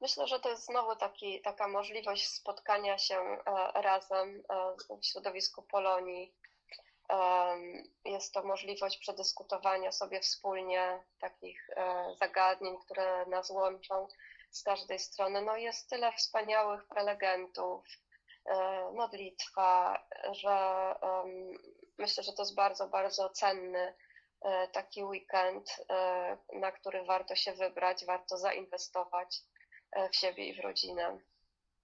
Myślę, że to jest znowu taka możliwość spotkania się razem w środowisku Polonii. Jest to możliwość przedyskutowania sobie wspólnie takich zagadnień, które nas łączą z każdej strony. No jest tyle wspaniałych prelegentów, modlitwa, że myślę, że to jest bardzo, bardzo cenny taki weekend, na który warto się wybrać, warto zainwestować w siebie i w rodzinę.